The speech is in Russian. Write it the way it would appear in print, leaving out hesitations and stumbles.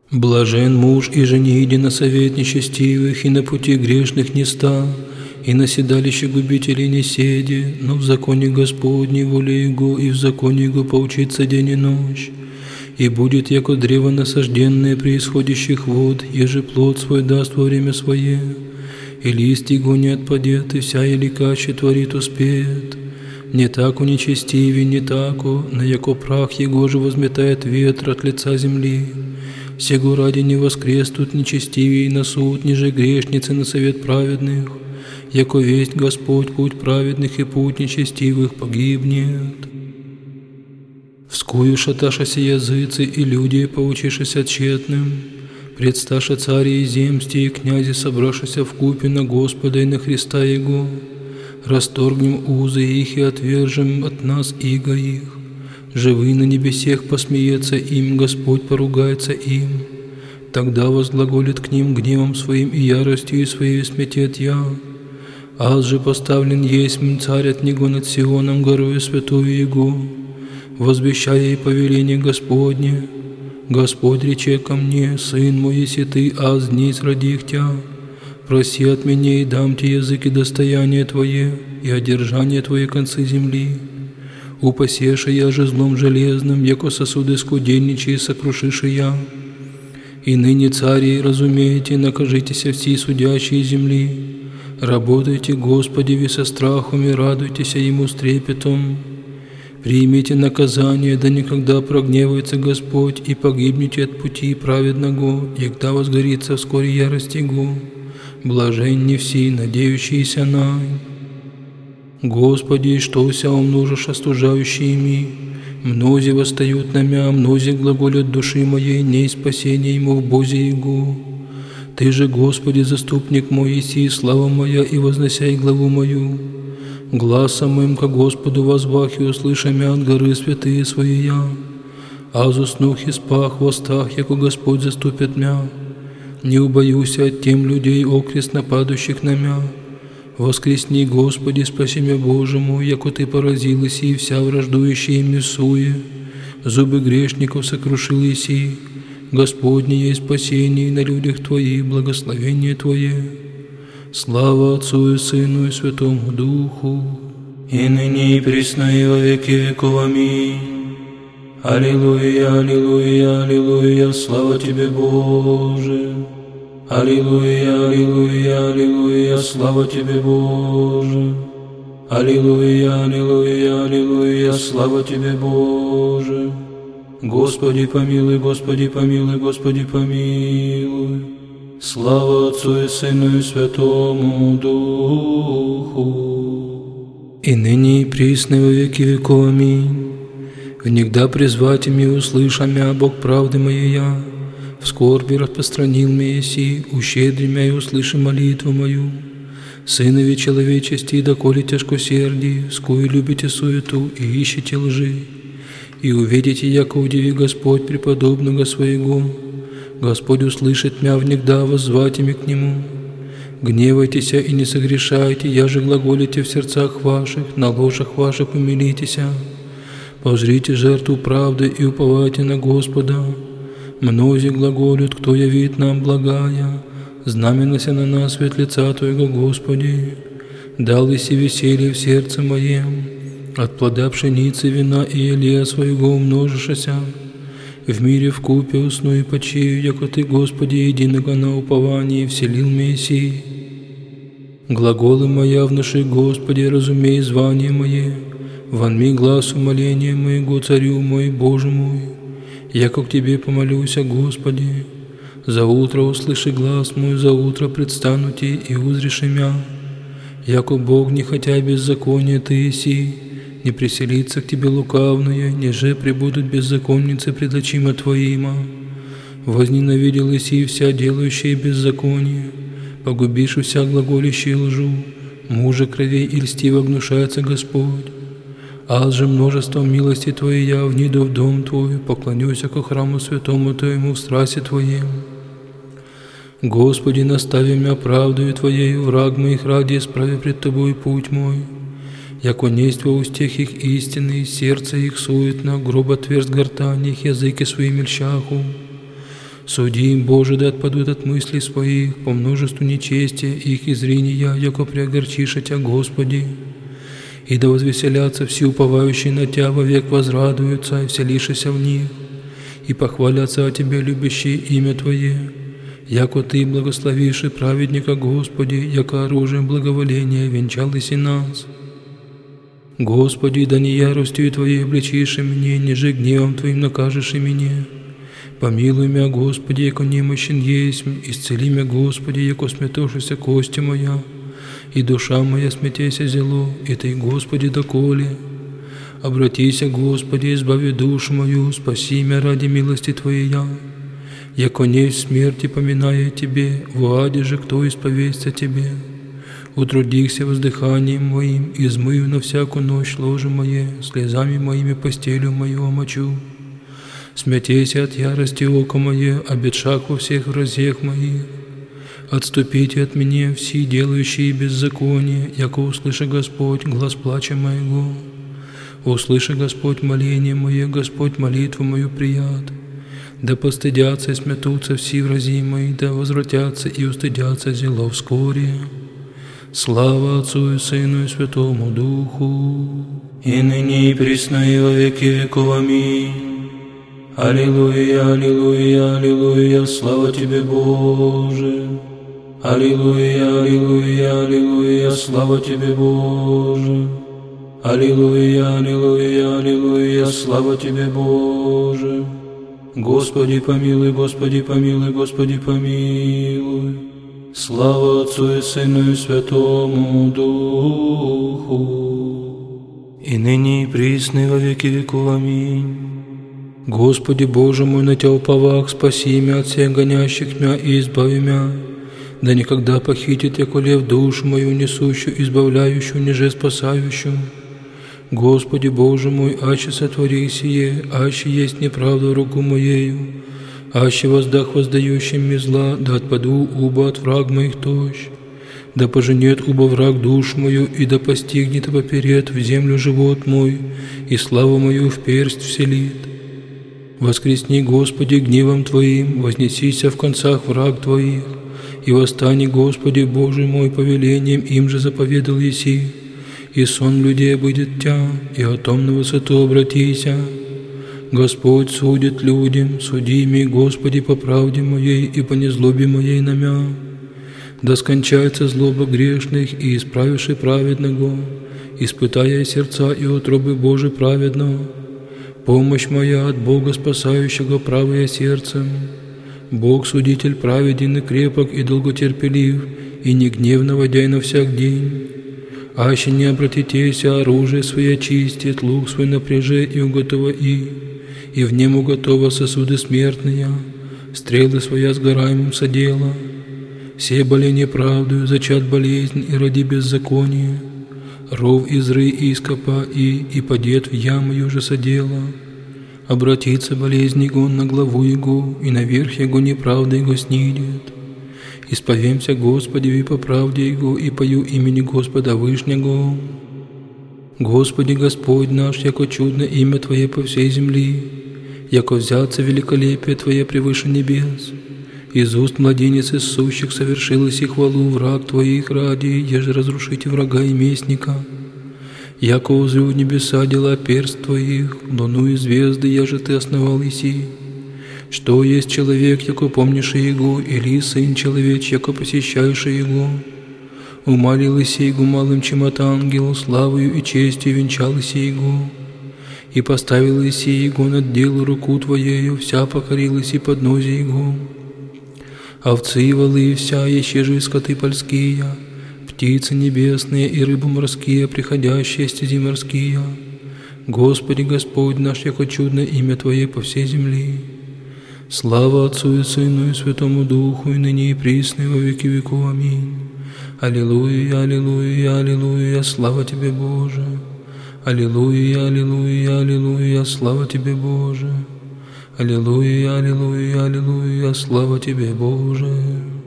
Блажен муж и жени, иди на совет нечестивых, и на пути грешных не ста, и на седалище губителей не седи, но в законе Господней воле Его, и в законе Его поучится день и ночь. И будет, яко древо насажденное при исходящих вод, еже плод свой даст во время свое, и лист его не отпадет, и вся еликаче творит успеет. Не тако нечестивее, не тако, но яко прах его же возметает ветер от лица земли. Сего ради не воскреснут нечестивее на суд, ниже грешницы на совет праведных, яко весть Господь путь праведных и путь нечестивых погибнет. Вскую шаташася языцы и люди, поучишися тщетным, предсташа цари и земсти и князи, собрашися вкупе на Господа и на Христа Его, расторгнем узы их и отвержем от нас иго их. Живый на небесех посмеется им, Господь поругается им. Тогда возглаголит к ним гневом своим и яростью своей сметет я. Аз же поставлен есть царь от него над Сионом, горою святую Его, возвещая и повеление Господне. Господь рече ко мне: Сын мой, если ты, аз днесь родих тя, проси от меня, и дам тебе языки достояние Твое, и одержание Твое концы земли. Упасеша я же злом железным, яко сосуды скудельничие сокрушиши я. И ныне, цари, разумеете, накажитеся все судящие земли. Работайте, Господи, со страхом и радуйтесь Ему с трепетом. Примите наказание, да никогда прогневается Господь, и погибнете от пути праведного, егда возгорится вскоре ярость Его. Блаженни все, надеющиеся на. Господи, что ся умножишь остужающими? Мнози восстают на мя, мнози глаголят души моей, не спасение ему в Бозе Его. Ты же, Господи, заступник мой, еси, слава моя, и возносяй главу мою. Гласом моим ко Господу возвах, и услыша мя от горы святые свои я. Аз уснух и спах в остах, яко Господь заступит мя. Не убоюся от тем людей, окрест нападущих на мя. Воскресни, Господи, спаси меня, Боже мой, яко Ты поразил иси, вся враждующая ими суе. Зубы грешников сокрушил иси. Господне есть спасение на людях Твоих, благословение Твое. Слава Отцу и Сыну и Святому Духу, и ныне и присно и во веки веков. Аминь. Аллилуйя, аллилуйя, аллилуйя, слава Тебе, Боже. Аллилуйя, аллилуйя, аллилуйя, слава Тебе, Боже. Аллилуйя, аллилуйя, аллилуйя, слава Тебе, Боже. Господи помилуй, Господи помилуй, Господи помилуй. Слава Отцу и Сыну и Святому Духу, и ныне и присно во веки веков. Аминь. Внегда призвать ими услыша мя, Бог правды моей я. В скорби распространил меня си, ущедри мя и услыши молитву мою. Сынови человечести, доколе тяжкосердие, скую любите суету и ищете лжи. И увидите, яко удиви Господь преподобного своего. Господь услышит мя внегда, воззвать ими к Нему. Гневайтеся и не согрешайте, я же глаголите в сердцах ваших, на ложах ваших умилитеся. Позрите жертву правды и уповайте на Господа. Мнози глаголют, кто явит нам благая, знаменася на нас свет лица Твоего, Господи. Дал иси веселье в сердце моем, от плода пшеницы, вина и елея своего умножишася. В мире вкупе усну и почию, яко Ты, Господи, единого на уповании вселил Мессии. Глаголы моя внуши, Господи, разумей звание мое, вонми глаз умоления моего, Царю мой, Боже мой. Яко к Тебе помолюся, Господи, за утро услыши глаз мой, за утро предстану Ти и узриши мя. Яко Бог, не хотя беззакония Ты еси, не приселится к Тебе лукавное, неже пребудут беззаконницы пред очима Твоима. Возненавидел еси вся делающая беззаконие, погубишь вся глаголящая лжу, мужа кровей и льстиво гнушается Господь. Аз же множеством милости Твоей я вниду в дом Твой, поклонюся ко храму святому Твоему в страсти Твоем. Господи, настави мя правдою Твоею, враг моих ради исправи пред Тобой путь мой. Яко несть во устех их истины, сердце их суетно, грубо тверст гортань их, языки свои мельчаху. Суди им, Боже, да отпадут от мыслей своих, по множеству нечестия их и зрения, яко приогорчиша Тя, Господи. И да возвеселятся все уповающие на Тя, вовек возрадуются, и вселишися в них, и похвалятся о Тебе, любящие имя Твое, яко Ты благословишь и праведника, Господи, яко оружием благоволения венчал и нас. Господи, да не яростью Твоей обличишь меня, ниже гневом Твоим накажешь и меня. Помилуй меня, Господи, яко немощен есть, исцели меня, Господи, яко сметошися кости моя, и душа моя смятейся зело, и Ты, Господи, доколе. Обратися, Господи, избави душу мою, спаси меня ради милости Твоей, яко не в смерти поминая Тебе, в аде же кто исповедься Тебе. Утрудихся воздыханием моим, измыю на всякую ночь ложе мое, слезами моими постелью мою омочу. Смятейся от ярости око мое, обетшак во всех вразех моих. Отступите от меня все делающие беззаконие, яко услыши Господь глас плача моего. Услыши, Господь, моление мое, Господь, молитву мою прият. Да постыдятся и смятутся все врази мои, да возвратятся и устыдятся зело вскоре. Слава Отцу и Сыну и Святому Духу, и ныне и присно и во веки веков. Аминь. Аллилуйя, аллилуйя, аллилуйя, слава Тебе, Боже. Аллилуйя, аллилуйя, аллилуйя, слава Тебе, Боже. Аллилуйя, аллилуйя, аллилуйя, слава Тебе, Боже. Господи помилуй, Господи помилуй, Господи помилуй. Слава Отцу и Сыну и Святому Духу, и ныне и присно и во веки веков. Аминь. Господи Боже мой, на Тя уповах, спаси меня от всех гонящих меня и избави меня. Да никогда похитит яко лев душу мою, несущую, избавляющую, ниже спасающую. Господи Боже мой, аще сотвори сие, аще есть неправда в руку моею, аще воздах воздающим мне зла, да отпаду уба от враг моих тощ. Да поженет уба враг душу мою, и да постигнет и поперед в землю живот мой, и славу мою в персть вселит. Воскресни, Господи, гневом Твоим, вознесися в концах враг Твоих, и восстани, Господи, Боже мой, повелением им же заповедал еси, и сон людей будет Тя, и о том на высоту обратися. Господь судит людям, суди ми, Господи, по правде моей и по незлобе моей на мя. Да скончается злоба грешных и исправивши праведного, испытая сердца и утробы Божий праведного. Помощь моя от Бога спасающего правое сердцем. Бог судитель праведен и крепок и долготерпелив, и не гневно водяй на всяк день. Аще не обратитесь, оружие свое очистит, лук свой напряже и уготова и в нем уготова сосуды смертные, стрелы своя сгораемым содела. Все боли неправдою, зачат болезнь и роди беззаконие, ров изры ископа и падет в яму уже содела. Обратится болезнь его на главу его, и наверх его неправда его снидет. Исповемся Господи и по правде Его, и пою имени Господа Вышнего. Господи Господь наш, яко чудно имя Твое по всей земли, яко взяться великолепие Твое превыше небес. Из уст младенец из сущих совершилось и хвалу враг Твоих ради, еже разрушите врага и местника. Яко узрю небеса дела перст Твоих, луну и звезды, яже Ты основал иси. Что есть человек, яко помнишь Его, или сын человеч, яко посещаешь Его? Умалил Иси Его малым, чем от ангелу, славою и честью венчал Иси Его. И поставил Иси Его над делу руку Твоею, вся покорил Иси под нозе Его. Овцы и волы вся, еще же скоты польские, птицы небесные и рыбы морские, приходящие стези морские. Господи Господь наш, яко чудно имя Твое по всей земли. Слава Отцу и Сыну и Святому Духу, и ныне и присно, и во веки веков. Аминь. Аллилуйя, аллилуйя, аллилуйя, слава Тебе, Боже. Аллилуйя, аллилуйя, аллилуйя, слава Тебе, Боже. Аллилуйя, аллилуйя, аллилуйя, слава Тебе, Боже.